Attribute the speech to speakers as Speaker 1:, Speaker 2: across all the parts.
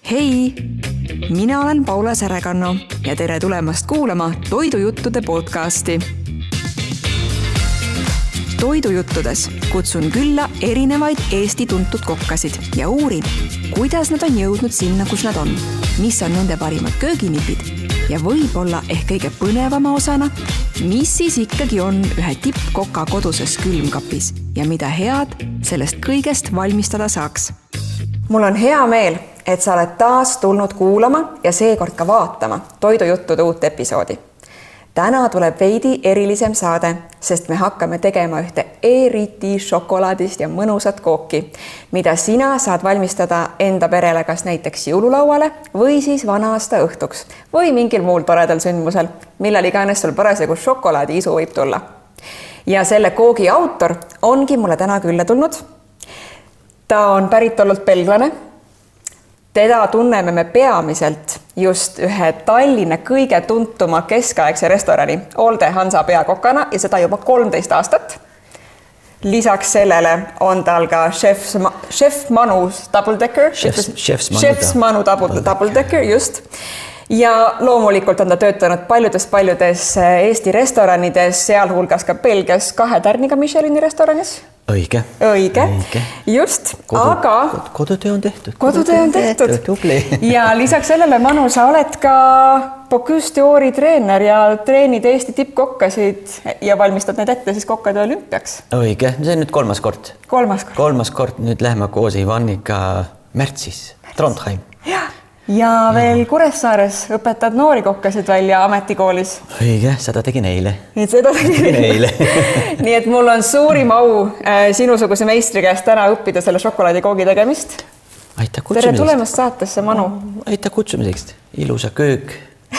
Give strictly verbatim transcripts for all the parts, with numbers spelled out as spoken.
Speaker 1: Hei, mina olen Paula Särekanno ja tere tulemast kuulama Toidujuttude podcasti. Toidujuttudes kutsun külla erinevaid Eesti tuntud kokkasid ja uurin, kuidas nad on jõudnud sinna, kus nad on, mis on nende parimad kööginipid ja võib-olla ehk kõige põnevama osana, mis siis ikkagi on ühe tippkoka koduses külmkapis ja mida head sellest kõigest valmistada saaks. Mul on hea meel, et sa oled taas tulnud kuulama ja seekord ka vaatama Toidujuttude uut episoodi. Täna tuleb veidi erilisem saade, sest me hakkame tegema ühte eriti šokolaadist ja mõnusat kooki, mida sina saad valmistada enda perele kas näiteks jõululauale või siis vana-aasta õhtuks või mingil muul toredal sündmusel, millal iganes sul parasjagu šokolaadi isu võib tulla. Ja selle koogi autor ongi mulle täna külla tulnud. Ta on päritolult belglane. Teda tunneme me peamiselt just ühe Tallinna kõige tuntuma keskaegse restorani Olde Hansa peakokana ja seda juba kolmteist aastat. Lisaks sellele on tal ka chef, chef Manus Double Decker.
Speaker 2: Chefs, chefs Manu,
Speaker 1: chefs Manu Double, double Decker, just. Ja loomulikult on ta töötanud paljudes-paljudes Eesti restoranides, sealhulgas ka Belgias kahe tärniga Michelini restoranis.
Speaker 2: Õige.
Speaker 1: Õige, Õige. Just,
Speaker 2: Kodu,
Speaker 1: aga...
Speaker 2: Kodutöö on tehtud.
Speaker 1: Kodutöö on tehtud.
Speaker 2: Tubli.
Speaker 1: Ja lisaks sellele, Manu, sa oled ka Bocuse d'Ori treener ja treenid Eesti tippkokkasid ja valmistad need ette siis kokkade olümpiaks.
Speaker 2: Õige, see on nüüd kolmas kord.
Speaker 1: Kolmas kord.
Speaker 2: Kolmas kord, nüüd läheme koos Ivaniga märtsis, Trondheim.
Speaker 1: Ja. Ja veel Kuressaares õpetad noori kokkasid välja ametikoolis.
Speaker 2: Õige, seda tegin eile.
Speaker 1: Nii et seda tegin
Speaker 2: eile.
Speaker 1: Nii et mul on suurim au äh, sinusuguse meistri käest täna õppida selle šokolaadikoogi tegemist.
Speaker 2: Aitäh kutsumisest.
Speaker 1: Tere tulemast saatesse, Manu.
Speaker 2: Aitäh kutsumisest. Ilusa köök,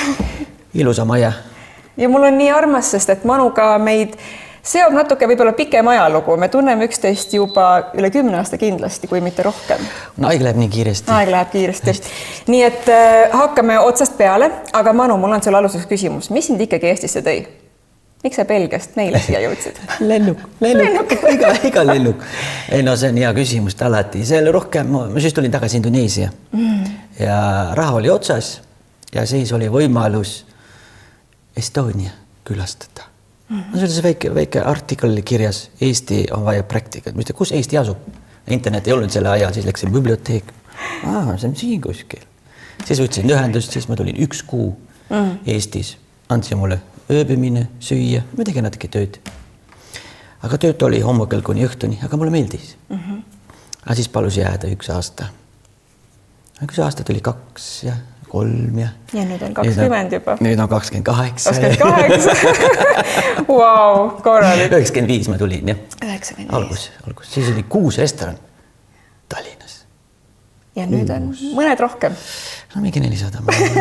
Speaker 2: ilusa maja. Ja
Speaker 1: mul on nii armas, sest et Manuga meid seob natuke võib-olla pikem ajalugu. Me tunneme üksteist juba üle kümne aasta kindlasti, kui mitte rohkem.
Speaker 2: No aeg läheb nii kiiresti.
Speaker 1: Aeg läheb kiiresti. Hästi. Nii et äh, hakkame otsast peale, aga Manu, mul on selle aluseks küsimus. Mis sind ikkagi Eestisse tõi? Miks sa Belgiast meile siia jõudsid?
Speaker 2: lennuk, lennuk, lennuk. iga, iga lennuk. Ei, no see on hea küsimus alati. See oli rohkem, ma siis tulin tagasi Indoneesia mm. ja raha oli otsas ja siis oli võimalus Estonia külastada. Mm-hmm. See oli see väike, väike artikkel kirjas, Eesti on vaja praktikat. Mõiste, kus Eesti asub? Internet ei olnud selle ajal, siis läksin biblioteek. Ah, see on siin kuskil. Siis võtsin ühendust, siis ma tulin üks kuu mm-hmm. Eestis. Andsin mulle ööbimine, süüa, ma tegin natuke tööd. Aga tööd oli hommikul kuni õhtuni, aga mulle meeldis. Mm-hmm. Aga siis palus jääda üks aasta. Üks aasta tuli kaks ja kolm ja...
Speaker 1: Ja nüüd on kakskümmend juba.
Speaker 2: Nüüd on kakskümmend kaheksa.
Speaker 1: kakskümmend kaheksa. Wow, korralik.
Speaker 2: üheksakümmend viis ma tulin, jah.
Speaker 1: üheksakümmend viis.
Speaker 2: Algus, algus. Siis oli kuus restoran Tallinnas.
Speaker 1: Ja nüüd on mõned rohkem.
Speaker 2: No mingi nelisada.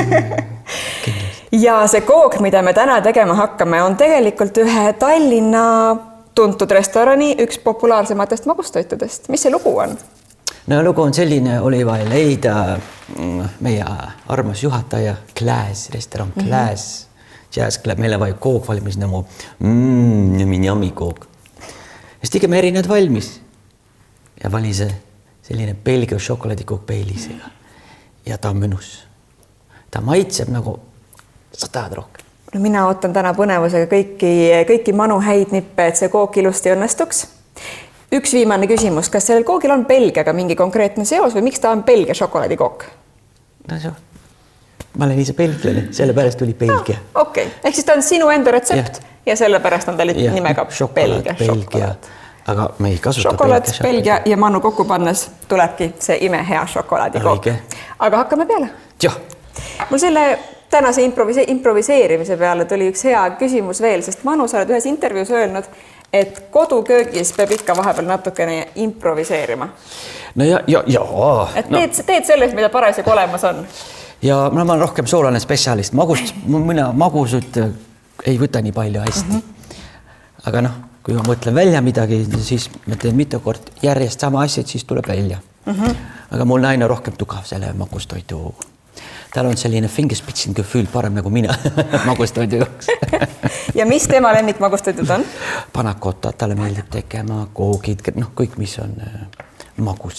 Speaker 1: Ja see kook, mida me täna tegema hakkame, on tegelikult ühe Tallinna tuntud restorani üks populaarsematest magustoitudest. Mis see lugu on?
Speaker 2: No lugu on selline, oli vaja leida meie armas juhataja Klaas, restaurant Klaas, mm-hmm. Jazz Club, meile vaja kook valmis nagu mm, minjami kook. Siis tegime erinevad valmis ja vali see selline Belgia šokolaadikook Baileysega ja ta on mõnus. Ta maitseb nagu sa tahad rohkem.
Speaker 1: No mina ootan täna põnevusega kõiki, kõiki Manu häid nippe, et see kook ilusti õnnestuks. Üks viimane küsimus, kas sellel koogil on Belgiaga mingi konkreetne seos või miks ta on Belgia šokolaadikook?
Speaker 2: No see, ma olen ise belglane, sellepärast tuli Belgia.
Speaker 1: No, okei, okay. Ehk siis ta on sinu enda retsept ja, ja sellepärast on ta ja, nimega
Speaker 2: šokolaad, Belgia. Belgia. Aga me ei kasuta
Speaker 1: šokolaad, Belgia, Belgia ja Manu kokku pannes tulebki see ime hea šokolaadikook. Aga hakkame peale.
Speaker 2: Jah.
Speaker 1: Mul selle tänase improvise- improviseerimise peale tuli üks hea küsimus veel, sest Manu, sa oled ühes intervjuus öelnud, et koduköögis peab ikka vahepeal natukene improviseerima.
Speaker 2: No ja, ja, ja.
Speaker 1: Et teed, no. teed sellest, mida parasjagu olemas on.
Speaker 2: Ja ma olen rohkem soolane spetsialist. Magust, mina magusud ei võta nii palju hästi. Mm-hmm. Aga noh, kui ma mõtlen välja midagi, siis ma teen mitu kord järjest sama asjad, siis tuleb välja. Mm-hmm. Aga mul naine rohkem tugav selle magustoitu. Tal on selline fingerspitzengefühl parem nagu mina magustoidu jaoks.
Speaker 1: Ja mis tema lemmik magustoitud on?
Speaker 2: Panakota, talle meeldib tegema koogid, noh, kõik, mis on magus seatud.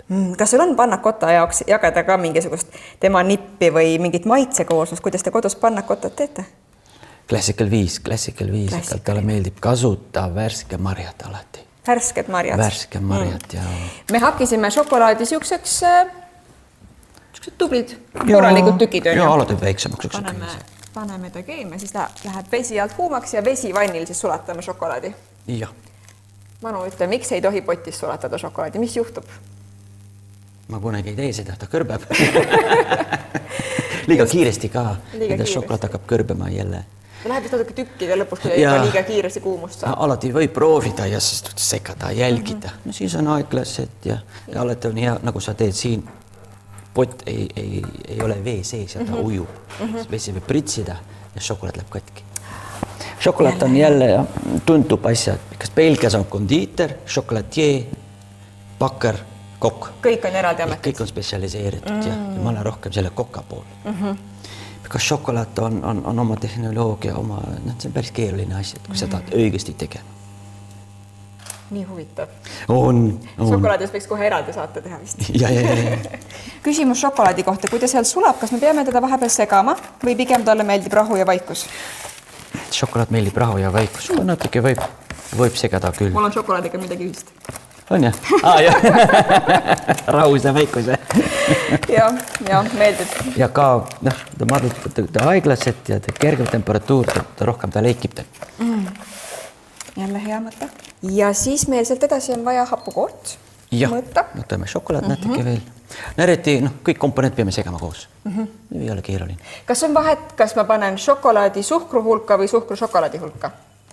Speaker 1: Kas sul on pannakota jaoks jagada ka mingisugust tema nippi või mingit maitsekooslust, kuidas te kodus pannakotat teete?
Speaker 2: Classical viis, classical viis, et talle meeldib kasuta värske marjad alati.
Speaker 1: Värsked marjad?
Speaker 2: Värske marjad, mm. ja.
Speaker 1: Me hakkisime šokolaadi siukseks tublid, korralikud tükid.
Speaker 2: Ja alati väiksemaks.
Speaker 1: Paneme, paneme ta keema, siis läheb vesi alt kuumaks ja vesi vannil siis sulatame šokolaadi.
Speaker 2: Ja.
Speaker 1: Manu ütle, miks ei tohi potis sulatada šokolaadi? Mis juhtub?
Speaker 2: Ma kunagi ei tee seda, ta kõrbeb. Liiga kiiresti ka. Liiga šokolaad hakkab kõrbema jälle.
Speaker 1: Ta läheb vist natuke tükkide lõpus, kui ta liiga kiiresti kuumust saab.
Speaker 2: Alati võib proovida ja siis sekada, jälgida. Mm -hmm. no siis on aeglased ja, ja alati on hea, nagu sa teed siin, pott ei, ei, ei ole vee sees ja ta mm -hmm. ujub. Mm -hmm. Vesi võib pritsida ja šokolaad läheb katki. Šokolaad on jälle ja, tuntub asjad, kas Belgias on kondiiter, šokolatier, bakker, kokk.
Speaker 1: Kõik on eraldi ametid.
Speaker 2: Kõik on spetsialiseeritud mm. ja, ja ma olen rohkem selle koka pool. Mm -hmm. Kas šokolaad on, on, on oma tehnoloogia, oma, noh, see on päris keeruline asja, kui mm. sa tahad õigesti tegema.
Speaker 1: Nii huvitav.
Speaker 2: On, on.
Speaker 1: Šokolaadis võiks kohe eraldi saate teha vist.
Speaker 2: Ja, ja, ja, ja.
Speaker 1: Küsimus šokolaadi kohta, kui ta seal sulab, kas me peame teda vahepeal segama või pigem talle meeldib rahu ja vaikus?
Speaker 2: Šokolaad meeldib rahu ja vaikus. Natuke võib, võib segada küll.
Speaker 1: Mul on šokolaadiga midagi ühist.
Speaker 2: On jah? Ah, jah. Rahus ja vaikus.
Speaker 1: ja, ja meeldib.
Speaker 2: Ja ka, noh, ta madub ta aeglaselt ja ta kergem temperatuur, ta rohkem ta leikib ta.
Speaker 1: Mm. Jälle hea mõte. Ja siis meil sealt edasi on vaja hapukoort.
Speaker 2: Ja, võtame šokolaad mm -hmm. natuke veel. Näreti, noh, kõik komponent peame segama koos. Mm -hmm. Ei ole keeruline.
Speaker 1: Kas on vahet, kas ma panen šokolaadi suhkru hulka või suhkru šokolaadi hulka?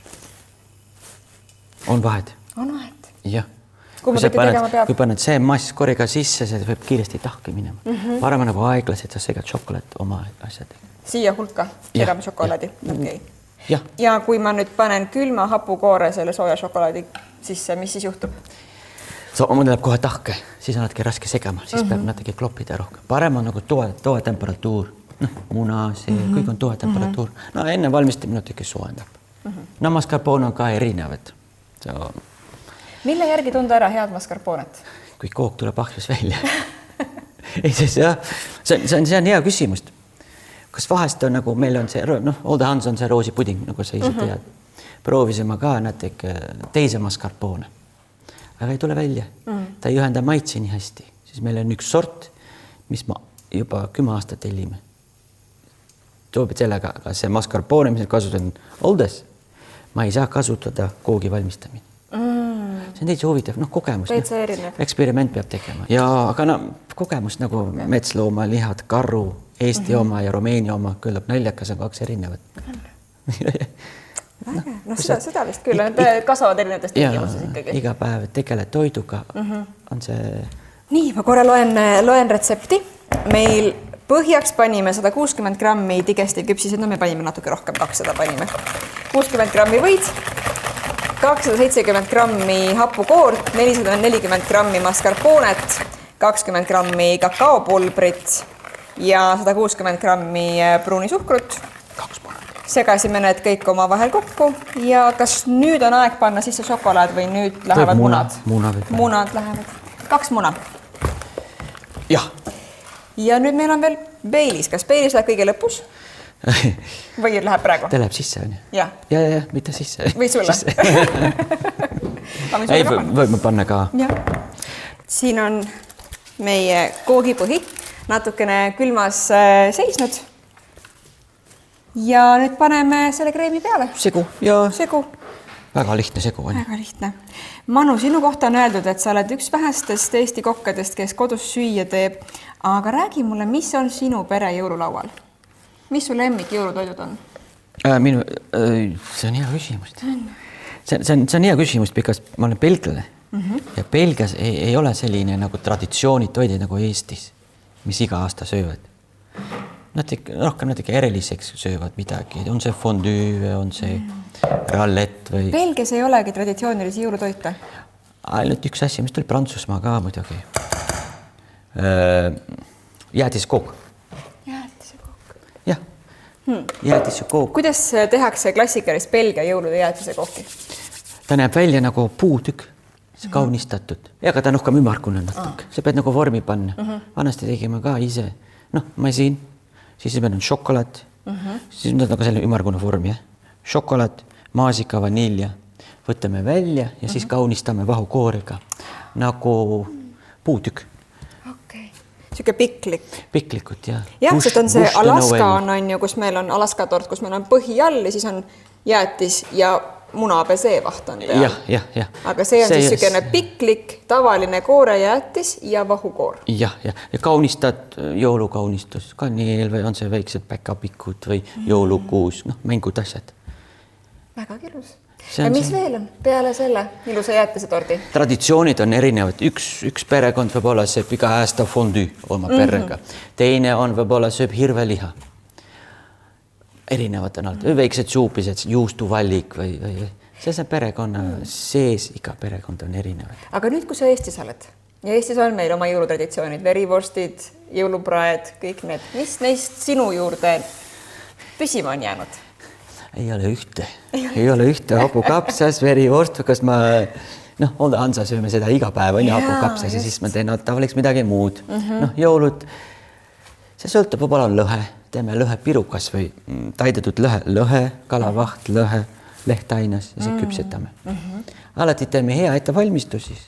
Speaker 2: On vahet.
Speaker 1: On vahet?
Speaker 2: Jah.
Speaker 1: Kui, kui, paned,
Speaker 2: kui paned see mass koriga sisse, see võib kiiresti tahke minema. Mm -hmm. Parem nagu aeglaselt, sa segad šokolaad oma asjadega.
Speaker 1: Siia hulka segame šokolaadi? Okay.
Speaker 2: Ja.
Speaker 1: ja kui ma nüüd panen külma hapukoore selle sooja šokolaadi sisse, mis siis juhtub?
Speaker 2: So, mul läheb kohe tahke, siis on natuke raske segama, siis mm -hmm. peab natuke kloppida rohkem. Parem on nagu toe, toe temperatuur, noh, muna, see, mm -hmm. kõik on toe temperatuur. Mm -hmm. No enne valmistamine natuke soojendab. Mm -hmm. No mascarpone on ka erinevad. So,
Speaker 1: mille järgi tunda ära head mascarponet?
Speaker 2: Kui kook tuleb ahjus välja. Ei, siis jah, see on, see on, see on hea küsimus. Kas vahest on nagu, meil on see, noh, Old Hans on see roosipuding, nagu sa ise mm -hmm. tead. Proovisime ka natuke teise mascarpone. Aga ei tule välja. Mm. Ta ei ühenda maitse nii hästi. Siis meil on üks sort, mis ma juba kümme aastat tellime. Toobid sellega, aga see mascarpone, mis kasutan Oldes, ma ei saa kasutada koogi valmistamine. Mm. See on täitsa huvitav, noh, kogemus.
Speaker 1: Täitsa erinev.
Speaker 2: Eksperiment peab tegema. Ja, aga no, kogemus nagu okay. Metslooma, lihad, karru, Eesti mm -hmm. oma ja Rumeenia oma, küllab naljakas on kaks erinevat.
Speaker 1: No, no seda, seda vist küll, nad kasvavad erinevatest tingimustes ikkagi.
Speaker 2: Iga päev tegeled toiduga, mm -hmm. on see...
Speaker 1: Nii, ma korra loen, loen retsepti. Meil põhjaks panime sada kuuskümmend grammi digesti küpsised, no me panime natuke rohkem, kakssada panime. kuuskümmend grammi võid, kakssada seitsekümmend grammi hapukoort, nelisada nelikümmend grammi mascarponet, kakskümmend grammi kakaopulbrit ja sada kuuskümmend grammi pruunisuhkrut. Segasime need kõik oma vahel kokku ja kas nüüd on aeg panna sisse šokolaad või nüüd lähevad
Speaker 2: muna,
Speaker 1: munad?
Speaker 2: Muna
Speaker 1: munad lähevad. Kaks muna.
Speaker 2: Jah.
Speaker 1: Ja nüüd meil on veel Baileys. Kas Baileys läheb kõige lõpus? Või läheb praegu?
Speaker 2: Ta läheb sisse, on ju?
Speaker 1: Ja.
Speaker 2: Ja, ja, ja, mitte sisse.
Speaker 1: Või sulle?
Speaker 2: Ei, võime panna ka.
Speaker 1: Ja. Siin on meie koogipõhi natukene külmas seisnud. Ja nüüd paneme selle kreemi peale.
Speaker 2: Segu. Ja.
Speaker 1: Segu.
Speaker 2: Väga lihtne segu on.
Speaker 1: Väga lihtne. Manu, sinu kohta on öeldud, et sa oled üks vähestest Eesti kokkadest, kes kodus süüa teeb. Aga räägi mulle, mis on sinu pere jõululaual? Mis su lemmik jõulutoidud on?
Speaker 2: Äh, minu, äh, see on hea küsimus. See, see, on, see on hea küsimus, because ma olen belglane. Mm -hmm. Ja Belgias ei, ei ole selline nagu traditsioonitoidid nagu Eestis, mis iga aasta söövad. Natuke, rohkem natuke eriliseks söövad midagi. On see fondue, on see mm. rallett või...
Speaker 1: Belgias ei olegi traditsioonilisi jõulutoite?
Speaker 2: Ainult üks asja, mis tuli Prantsusmaa ka muidugi. Jäätisekook.
Speaker 1: Jäätisekook.
Speaker 2: Jah, hmm. jäätisekook.
Speaker 1: Kuidas tehakse klassikalist Belgia jõulude jäätisekooki?
Speaker 2: Ta näeb välja nagu puutükk. see kaunistatud. Ja ka ta on uhkam ümarkune natuke. See pead nagu vormi panna. Uh -huh. Vanasti tegime ka ise. Noh, masin, siis meil on šokolaad, uh -huh. siis on nagu selline ümarkune vorm, jah. Šokolaad, maasika, vanilja. Võtame välja ja uh -huh. siis kaunistame vahukoorega nagu puutükk.
Speaker 1: Okei. Siuke piklik.
Speaker 2: Piklikud, jah.
Speaker 1: Jah, sest on see Alaska on, on ju, kus meil on Alaska tort, kus meil on põhi all ja siis on jäätis ja munapesee-vaht on peal.
Speaker 2: Jah, jah, jah.
Speaker 1: Aga see on see, siis sükene piklik, tavaline koorejäätis ja vahukoor.
Speaker 2: Jah, jah. Ja kaunistad joulukaunistus, kaneel või on see väiksed päkapikud või mm. joulukuus, noh, mängud asjad.
Speaker 1: Väga kilus. Ja mis see... veel on peale selle ilusa jäätise tordi?
Speaker 2: Traditsioonid on erinevad. Üks, üks perekond võib-olla sööb iga aasta fondue oma mm -hmm. perega. Teine on võib-olla sööb hirveliha. Erinevad on alt, väiksed suupised, juustuvallik või, või see on perekonna sees, iga perekond on erinevad.
Speaker 1: Aga nüüd, kui sa Eestis oled ja Eestis on meil oma jõulutraditsioonid, verivorstid, jõulupraed, kõik need, mis neist sinu juurde püsima on jäänud?
Speaker 2: Ei ole ühte, ei ole ühte hapukapsas, verivorst, kas ma, noh, Hansa sööme seda iga päev, on ju hapukapsas ja siis ma teen tavaliks midagi muud. Mm -hmm. Noh, jõulud, see sõltub, võib-olla on lõhe, teeme lõhe pirukas või taidetud lõhe, lõhe, kalavaht, lõhe, lehtainas ja see küpsetame. Mm -hmm. Alati teeme hea ettevalmistus siis.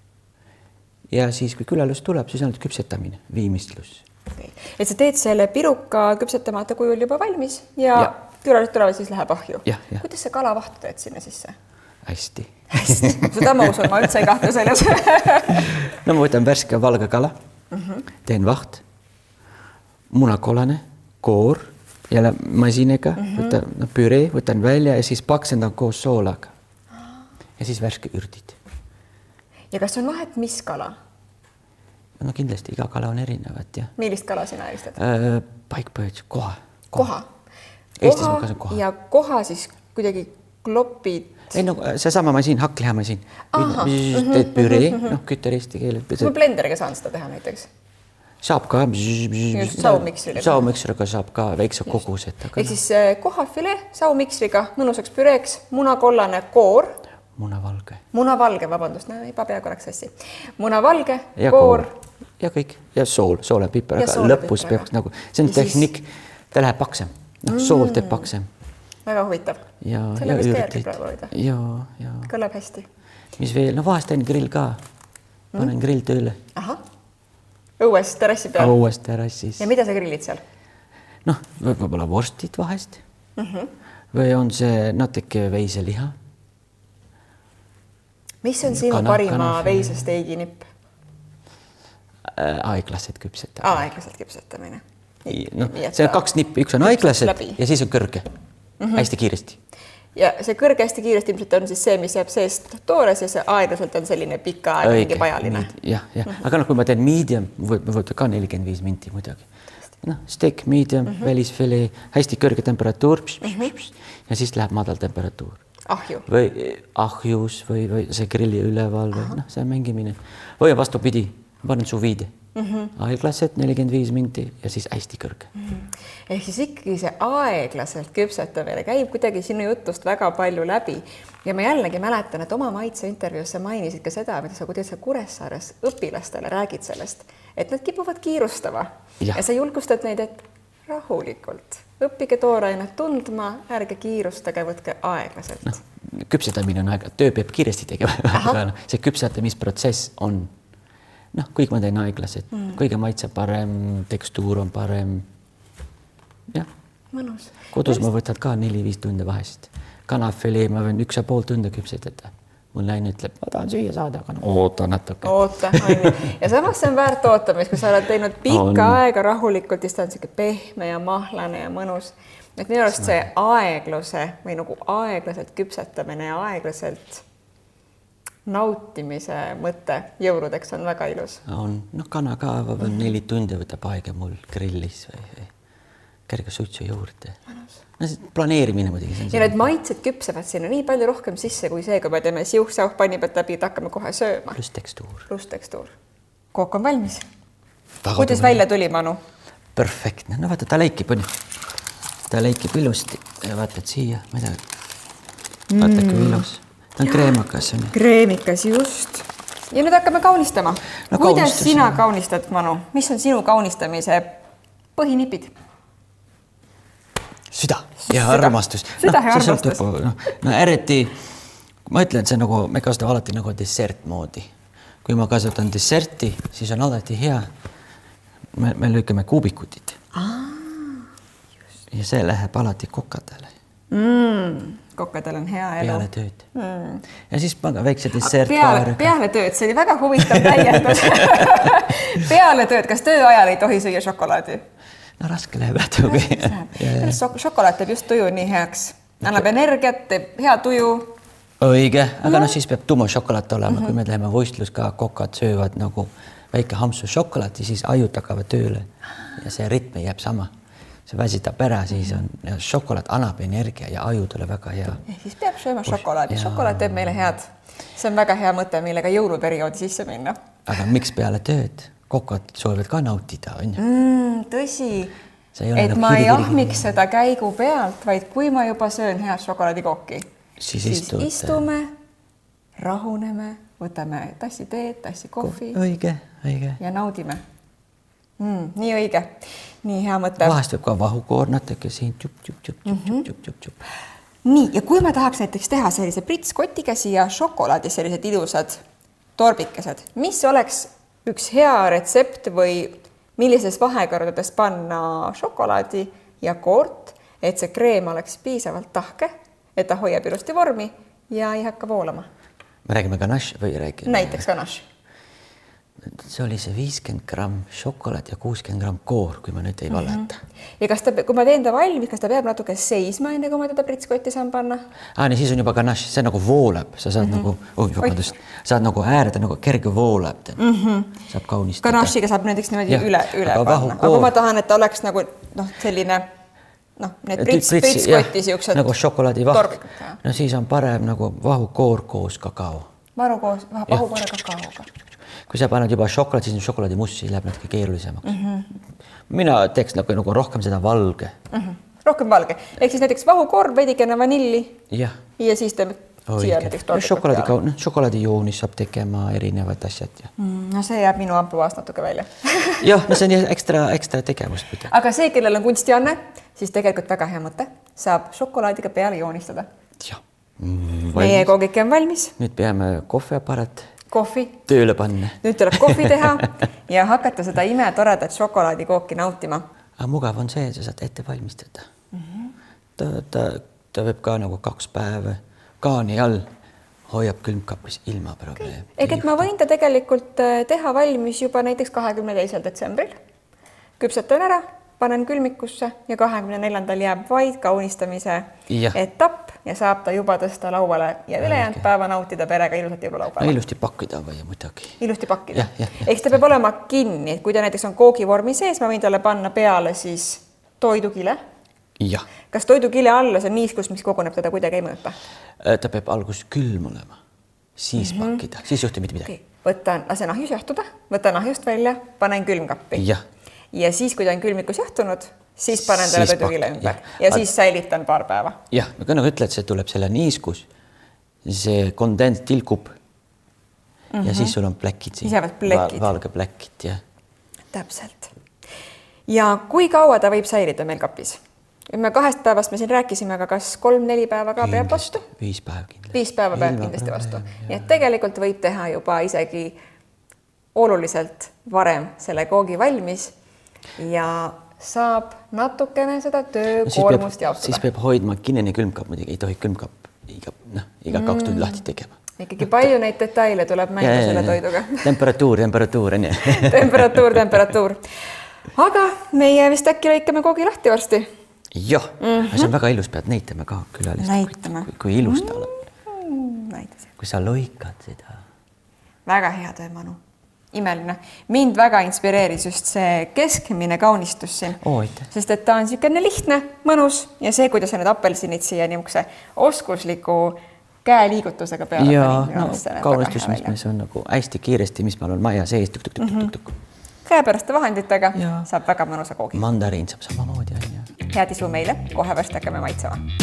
Speaker 2: Ja siis, kui külalus tuleb, siis on küpsetamine, viimistlus.
Speaker 1: Okay. Et sa teed selle piruka küpsetamata kujul juba valmis ja, ja. külalus tulevad, siis läheb ahju. Kuidas see kalavahtu teed sinna sisse?
Speaker 2: Hästi.
Speaker 1: Hästi. Seda ma usun, ma üldse ei kahtle selles.
Speaker 2: No ma võtan värske valge kala, mm -hmm. teen vaht, munakollane, koor, jälle masinega, mm -hmm. võtan no, püree, võtan välja ja siis paksendan koos soolaga. Ja siis värske ürdid.
Speaker 1: Ja kas on vahet, mis kala?
Speaker 2: No kindlasti iga kala on erinevad, jah.
Speaker 1: Millist kala sina eelistad?
Speaker 2: Äh, paikpõõts, koha.
Speaker 1: Koha?
Speaker 2: Eestis on ka koha.
Speaker 1: Ja koha siis kuidagi klopid?
Speaker 2: Ei, no seesama masin, hakklihamasin. Teed püree, noh, kütter eesti keele.
Speaker 1: Ma blenderiga saan seda teha näiteks?
Speaker 2: Saab ka.
Speaker 1: Just saumiksriga.
Speaker 2: Saumiksriga saab ka väikse kogused.
Speaker 1: Ehk siis kohafilee saumiksriga, mõnusaks püreeks, munakollane koor.
Speaker 2: Munavalge.
Speaker 1: Munavalge, vabandust, no juba peaaegu oleks hästi. Munavalge,
Speaker 2: ja
Speaker 1: koor.
Speaker 2: Ja kõik. Ja sool, soole piper, aga lõpus peaks nagu, see on tehnik, ta läheb paksem. No, sool teeb paksem.
Speaker 1: Väga huvitav.
Speaker 2: Ja, ja ürdid. Ja, ja.
Speaker 1: Kõlab hästi.
Speaker 2: Mis veel? No vahest teen grill ka. Panen grill tööle.
Speaker 1: Aha. Õues terassi peal?
Speaker 2: Õues terassis.
Speaker 1: Ja mida sa grillid seal? noh,
Speaker 2: võib-olla vorstid vahest
Speaker 1: mm -hmm.
Speaker 2: või on see natuke veiseliha.
Speaker 1: Mis on sinu kana, parima kana, veisesteiginipp?
Speaker 2: Aeglaselt küpsetamine.
Speaker 1: Aeglaselt küpsetamine.
Speaker 2: No, see on kaks nippi, üks on aeglaselt ja siis on kõrge, mm -hmm. hästi kiiresti.
Speaker 1: Ja see kõrge hästi kiiresti ilmselt on siis see, mis jääb seest toores ja see aeglaselt on selline pika aeg, mingi pajaline.
Speaker 2: Jah, jah. Mm -hmm. Aga noh, kui ma teen medium, võtta ka nelikümmend viis minti muidugi. Noh, steak, medium, mm -hmm. välisfilee, hästi kõrge temperatuur pš, pš, pš, pš, ja siis läheb madal temperatuur.
Speaker 1: Ahju.
Speaker 2: Või ahjus või, või see grilli üleval või noh, see mängimine. Või vastupidi, panen sous vide. Mm -hmm. aeglaselt nelikümmend viis minti ja siis hästi kõrge. Mm -hmm.
Speaker 1: Ehk siis ikkagi see aeglaselt küpsetamine käib kuidagi sinu jutust väga palju läbi. Ja ma jällegi mäletan, et oma maitse intervjuus sa mainisid ka seda, mida sa, kuidas sa Kuressaares õpilastele räägid sellest, et nad kipuvad kiirustama. Ja, ja sa julgustad neid, et rahulikult, õppige toorainet tundma, ärge kiirustage, võtke aeglaselt.
Speaker 2: No, küpsetamine on aega, töö peab kiiresti tegema. See küpsetamisprotsess on noh, kõik ma teen aeglaselt, mm. kõige maitse parem, tekstuur on parem. Jah.
Speaker 1: Mõnus.
Speaker 2: Kodus ma võtad ka neli-viis tunde vahest. Kanafilee ma võin üks ja pool tunde küpsetada. Mul naine ütleb, ma tahan süüa saada, aga no, oota natuke.
Speaker 1: Oota, on. Ja samas see on väärt ootamist, kui sa oled teinud pikka on. aega rahulikult, siis ta on siuke pehme ja mahlane ja mõnus. Et minu arust see aegluse või nagu aeglaselt küpsetamine ja aeglaselt nautimise mõte jõuludeks on väga ilus.
Speaker 2: On, noh, kana ka mm -hmm. neli tundi võtab aega mul grillis või, või kerge suitsu juurde. No, planeerimine muidugi.
Speaker 1: Ja need maitsed küpsevad sinna nii palju rohkem sisse kui see, kui me teeme siuh-sauh panni pealt läbi, et hakkame kohe sööma.
Speaker 2: Plus tekstuur.
Speaker 1: Plus tekstuur. Kook on valmis. Kuidas välja tuli, Manu?
Speaker 2: Perfektne. No vaata, ta leikib, on. Ta leikib ilusti ja vaatad siia midagi. Vaata, kui ilus. Ta on kreemikas.
Speaker 1: Kreemikas, just. Ja nüüd hakkame kaunistama.
Speaker 2: No,
Speaker 1: kuidas sina kaunistad, Manu? Mis on sinu kaunistamise põhinipid?
Speaker 2: Süda ja armastus.
Speaker 1: Süda ja armastus.
Speaker 2: No, no eriti, ma ütlen, et see nagu, me kasutame alati nagu dessert moodi. Kui ma kasutan desserti, siis on alati hea. Me, me lükkame kuubikutit.
Speaker 1: Aa,
Speaker 2: just. Ja see läheb alati kokadele.
Speaker 1: Mm. Kokkadel on hea elu.
Speaker 2: Peale tööd. Mm. Ja siis panna väikse dessert.
Speaker 1: Peale, peale tööd, see oli väga huvitav täiendus. Peale tööd, kas töö ajal ei tohi süüa šokolaadi?
Speaker 2: No raske läheb lähtugi.
Speaker 1: Šokolaad teeb just tuju nii heaks. Annab energiat, teeb hea tuju.
Speaker 2: Õige, aga no. no siis peab tumo šokolaat olema. Mm-hmm. Kui me läheme võistlus ka, kokad söövad nagu väike hamsu šokolaati, siis ajud hakkavad tööle. Ja see ritme jääb sama. See väsitab ära, siis on ja šokolaat annab energia ja aju tuleb väga hea.
Speaker 1: Ja siis peab sööma šokolaadi. Šokolaat teeb meile head. See on väga hea mõte, millega jõuluperioodi sisse minna.
Speaker 2: Aga miks peale tööd? Kokad soovivad ka nautida, on ju?
Speaker 1: Mm, tõsi, et
Speaker 2: nagu
Speaker 1: ma ei ahmiks seda käigu pealt, vaid kui ma juba söön head šokolaadikooki,
Speaker 2: siis,
Speaker 1: siis istume, rahuneme, võtame tassi teed, tassi kohvi.
Speaker 2: Õige, õige.
Speaker 1: Ja naudime. Mm, nii õige, nii hea mõte.
Speaker 2: Vahest võib ka vahukoornatega siin tšup, tšup, tšup, tšup, tšup, tšup, tšup.
Speaker 1: Nii, ja kui ma tahaks näiteks teha sellise pritskotiga siia šokolaadi, sellised ilusad torbikesed, mis oleks üks hea retsept või millises vahekordades panna šokolaadi ja koort, et see kreem oleks piisavalt tahke, et ta hoiab ilusti vormi ja ei hakka voolama?
Speaker 2: Me räägime ganache või räägime?
Speaker 1: Näiteks ganache.
Speaker 2: See oli see viiskümmend gramm šokolaad ja kuuskümmend gramm koor, kui ma nüüd ei valeta.
Speaker 1: Mm-hmm. Ja kas ta, kui ma teen ta valmis, kas ta peab natuke seisma, enne kui ma teda pritskotti saan panna?
Speaker 2: Ah, nii siis on juba ganache, see nagu voolab. Sa saad mm-hmm. nagu, oh, vabandust, saad nagu äärde nagu kerge voolab. Mm-hmm. Saab kaunistada.
Speaker 1: Ganache'iga saab näiteks niimoodi ja, üle, üle aga panna. Aga kui ma tahan, et ta oleks nagu noh, selline noh, need prits, pritskotti siuksed
Speaker 2: nagu šokolaadi vaht. No siis on parem nagu vahukoor koos kakao.
Speaker 1: Varu koos, vahukoor kakaoga.
Speaker 2: Kui sa paned juba šokolaad, siis on šokolaadi must, siis läheb natuke keerulisemaks. Mm-hmm. Mina teeks nagu, nagu rohkem seda valge.
Speaker 1: Mm-hmm. Rohkem valge. Ehk siis näiteks vahukoor, veidikene vanilli
Speaker 2: ja,
Speaker 1: ja siis teeme siia näiteks torbikut
Speaker 2: peale. No, šokolaadijoonis saab tegema erinevad asjad. Ja.
Speaker 1: Mm, no see jääb minu ampuvaast natuke välja.
Speaker 2: Jah, no see on ekstra, ekstra tegevust.
Speaker 1: Aga see, kellel on kunstianne, siis tegelikult väga hea mõte. Saab šokolaadiga peale joonistada.
Speaker 2: Ja.
Speaker 1: Mm, meie koogike on valmis.
Speaker 2: Nüüd peame kohviapparat
Speaker 1: kohvi.
Speaker 2: Tööle panna.
Speaker 1: Nüüd tuleb kohvi teha ja hakata seda ime toredat šokolaadikooki nautima.
Speaker 2: Aga mugav on see, et sa saad ette valmistada. Mm-hmm. ta, ta, ta võib ka nagu kaks päeva kaani all hoiab külmkapis ilma probleem.
Speaker 1: Okay. Ehk et ma võin ta tegelikult teha valmis juba näiteks kahekümne teisel detsembril. Küpsetan ära, panen külmikusse ja kahekümne neljandal jääb vaid kaunistamise ja. Etapp ja saab ta juba tõsta lauale ja ülejäänud päeva nautida perega ilusat jõululaupäeva.
Speaker 2: No, ilusti pakkida või muidugi.
Speaker 1: Ilusti pakkida. Ehk ta peab olema kinni, kui ta näiteks on koogivormi sees, ma võin talle panna peale siis toidukile.
Speaker 2: Ja.
Speaker 1: Kas toidukile alla see on niiskus, mis koguneb teda kuidagi ei mõõta?
Speaker 2: Ta peab algus külm olema, siis mm-hmm. pakkida, siis juhti mitte midagi.
Speaker 1: Okay. Võtan, lasen ahjus jahtuda, võtan ahjust välja, panen külmkappi.
Speaker 2: Ja.
Speaker 1: Ja siis, kui ta on külmikus jahtunud, siis panen talle toidukile ümber ja, ja siis säilitan paar päeva.
Speaker 2: Jah, aga nagu ütled, see tuleb selle niiskus, see kondens tilkub mm-hmm. ja siis sul on pläkid siin.
Speaker 1: Pläkid.
Speaker 2: Valge pläkid, jah.
Speaker 1: Täpselt. Ja kui kaua ta võib säilida meil kapis? Me kahest päevast me siin rääkisime, aga kas kolm-neli päeva ka peab vastu?
Speaker 2: Viis päeva kindlasti.
Speaker 1: Viis päeva peab kindlasti vastu. Nii et tegelikult võib teha juba isegi oluliselt varem selle koogi valmis ja saab natukene seda töökoormust
Speaker 2: no,
Speaker 1: jaotada.
Speaker 2: Siis peab hoidma kinnine külmkapp, muidugi ei tohi külmkapp iga, no, iga mm. kaks tundi lahti tegema.
Speaker 1: Ikkagi palju neid detaile tuleb mängu ja, selle toiduga.
Speaker 2: Temperatuur, temperatuur.
Speaker 1: temperatuur, temperatuur. Aga meie vist äkki lõikame koogi lahti varsti.
Speaker 2: Jah, mm-hmm. see on väga ilus, pead näitama ka külalist,
Speaker 1: näitama.
Speaker 2: kui, kui ilus ta oleb.
Speaker 1: Mm,
Speaker 2: kui sa lõikad seda.
Speaker 1: Väga hea töö, Manu. Imeline. Mind väga inspireeris just see keskmine kaunistus siin.
Speaker 2: Oid.
Speaker 1: Sest et ta on niisugune lihtne, mõnus ja see, kuidas sa need apelsinid siia niisuguse oskusliku käeliigutusega peale.
Speaker 2: Ja, no, kaunistus, mis meil on nagu hästi kiiresti, mis meil on maja sees. Tuk, tuk, tuk, tuk, tuk, tuk.
Speaker 1: Käepäraste vahenditega ja. Saab väga mõnusa koogi.
Speaker 2: Mandariin saab samamoodi.
Speaker 1: Head isu meile, kohe varsti hakkame maitsema.